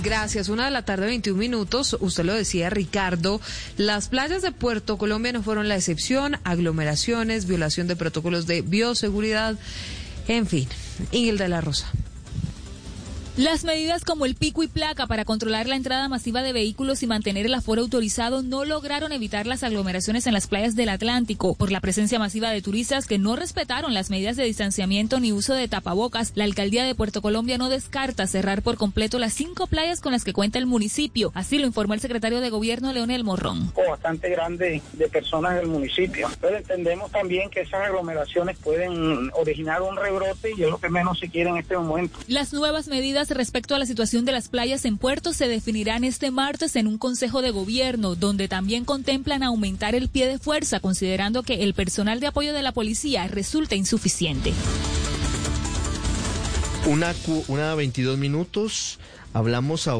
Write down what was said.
Gracias, 1:21 PM. Usted lo decía, Ricardo, las playas de Puerto Colombia no fueron la excepción, aglomeraciones, violación de protocolos de bioseguridad, en fin. Ingilda de la Rosa. Las medidas como el pico y placa para controlar la entrada masiva de vehículos y mantener el aforo autorizado no lograron evitar las aglomeraciones en las playas del Atlántico. Por la presencia masiva de turistas que no respetaron las medidas de distanciamiento ni uso de tapabocas, la alcaldía de Puerto Colombia no descarta cerrar por completo las 5 playas con las que cuenta el municipio. Así lo informó el secretario de Gobierno, Leonel Morrón. Bastante grande de personas del municipio. Pero entendemos también que esas aglomeraciones pueden originar un rebrote y es lo que menos se quiere en este momento. Las nuevas medidas respecto a la situación de las playas en Puerto se definirán este martes en un consejo de gobierno, donde también contemplan aumentar el pie de fuerza, considerando que el personal de apoyo de la policía resulta insuficiente. 1:22 PM. Hablamos ahora.